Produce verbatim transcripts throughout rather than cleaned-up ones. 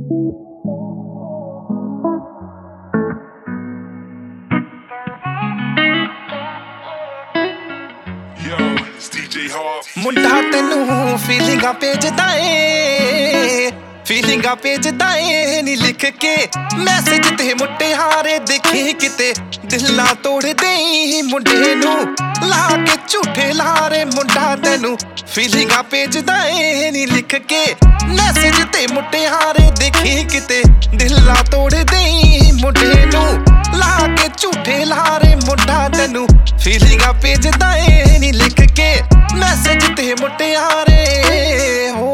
ਮੁੰਡਾ ਤੈਨੂੰ ਫੀਲਿੰਗਾਂ ਭੇਜਦਾ ਏ ਫੀਲਿੰਗਾਂ ਭੇਜਦਾ ਏ ਨੀ ਲਿਖ ਕੇ ਮੈਸੇਜ ਤੇ ਮੁਟਿਆਰੇ ਦੇਖੀ ਕਿਤੇ ਦਿਲਾਂ ਤੋੜ ਦੇਈ ਮੁੰਡੇ ਨੂੰ ਲਾ ਕੇ ਝੂਠੇ ਲਾਰੇ ਮੁੰਡਾ ਤੈਨੂੰ ਫੀਲਿੰਗਾਂ ਭੇਜਦਾ ਏ ਨੀ ਲਿਖ ਕੇ ਮੈਸੇਜ ਤੇ ਮੁਟਿਆਰੇ ਦੇਖੀ ਕਿਤੇ ਦਿਲਾਂ ਤੋੜ ਦੇਈ ਮੁੰਡੇ ਨੂੰ ਲਾ ਕੇ ਝੂਠੇ ਲਾਰੇ ਮੁੰਡਾ ਤੈਨੂੰ ਫੀਲਿੰਗਾਂ ਭੇਜਦਾ ਏ ਨੀ ਲਿਖ ਕੇ ਮੈਸੇਜ ਤੇ ਮੁਟਿਆਰੇ ਹੋ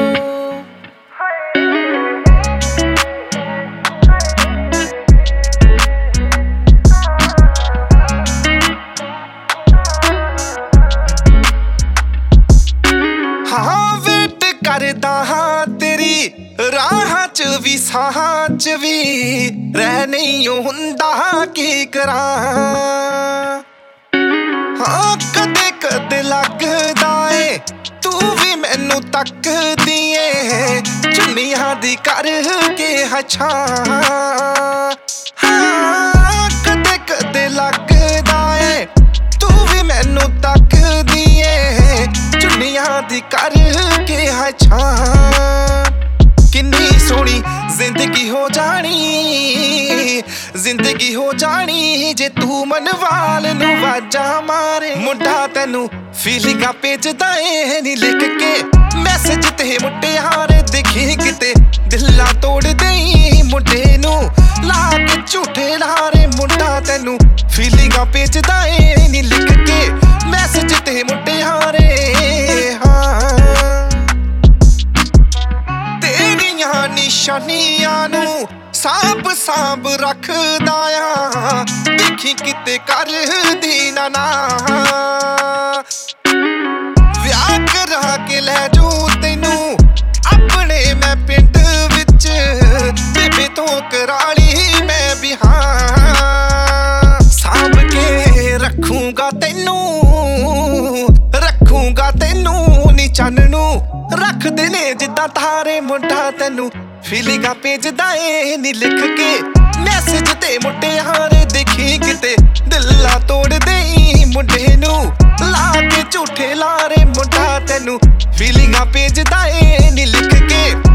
ਹਾਂ ਵੇਟ ਕਰਦਾ ਹਾਂ ਤੇਰੀ ਰਾਹਾਂ ਚ ਵੀ ਸਾਹਾਂ ਚ ਵੀ ਰਹਿ ਨਹੀਂ ਹੁੰਦਾ ਕੀ ਕਰਾਂ ਹਾਂ ਕਦੇ ਕਦੇ ਲੱਗਦਾ ਏ ਤੂੰ ਵੀ ਮੈਨੂੰ ਤੱਕਦੀ ਏ ਚੁੰਨੀਆਂ ਦੀ ਕਰਕੇ ਹਛਾਂ ਹਾਂ ਕਦੇ ਕਦੇ ਲੱਗਦਾ ਏ ਤੂੰ ਵੀ ਮੈਨੂੰ ਤੱਕਦੀ ਏ ਚੁੰਨੀਆਂ ਦੀ ਕਰਕੇ ਹਛਾਂ ਕਿੰਨੀ ਸੋਹਣੀ ਜ਼ਿੰਦਗੀ ਹੋ ਜਾਣੀ ਜ਼ਿੰਦਗੀ ਹੋ ਜਾਣੀ ਜੇ ਤੂੰ ਮਨਵਾਲ ਨੂੰ ਵਾਜਾਂ ਮਾਰੇ ਮੁੰਡਾ ਤੈਨੂੰ ਫੀਲਿੰਗਾਂ ਭੇਜਦਾ ਏ ਨੀ ਲਿਖ ਕੇ ਮੈਸੇਜ ਤੇ ਮੁਟਿਆਰੇ ਦੇਖੀ ਕਿਤੇ ਦਿਲਾਂ ਤੋੜ ਦੇਈ ਮੁੰਡੇ ਨੂੰ ਲਾ ਕੇ ਝੂਠੇ ਲਾਰੇ ਮੁੰਡਾ ਤੈਨੂੰ ਫੀਲਿੰਗਾਂ ਭੇਜਦਾ ਏ ਨੀ ਲਿਖ ਕੇ ਮੈਸੇਜ ਤੇ ਮੁਟਿਆਰੇ ਨਿਸ਼ਾਨੀਆਂ ਨੂੰ ਸਾਂਭ ਸਾਂਭ ਰੱਖਦਾ ਆ ਦੇਖੀ ਕਿਤੇ ਕਰਦੀ ਨਾ ਨਾ ਵਿਆਹ ਕਰਾ ਕੇ ਲੈ ਜੂ ਤੈਨੂੰ ਆਪਣੇ ਮੈਂ ਪਿੰਡ ਵਿੱਚ ਬੇਬੇ ਤੋਂ ਕਰਾਲੀ ਮੈਂ ਬਿਹਾਰ ਸਾਂਭ ਕੇ ਰੱਖੂਗਾ ਤੈਨੂੰ ਰੱਖੂਗਾ ਤੈਨੂੰ ਨੀ ਚੰਨ ਨੂੰ ਰੱਖਦੇ ਨੇ ਜਿੱਦਾਂ ਤਾਰੇ ਮੁੰਡਾ ਤੈਨੂੰ ਫੀਲਿੰਗਾਂ ਭੇਜਦਾ ਏ ਨੀ ਲਿਖ ਕੇ ਮੈਸੇਜ ਤੇ ਮੁਟਿਆਰੇ ਦੇਖੀ ਕਿਤੇ ਦਿਲਾਂ ਤੋੜ ਦੇਈ ਮੁੰਡੇ ਨੂੰ ਲਾ ਕੇ ਝੂਠੇ ਲਾਰੇ ਮੁੰਡਾ ਤੈਨੂੰ ਫੀਲਿੰਗਾਂ ਭੇਜਦਾ ਏ ਨੀ ਲਿਖ ਕੇ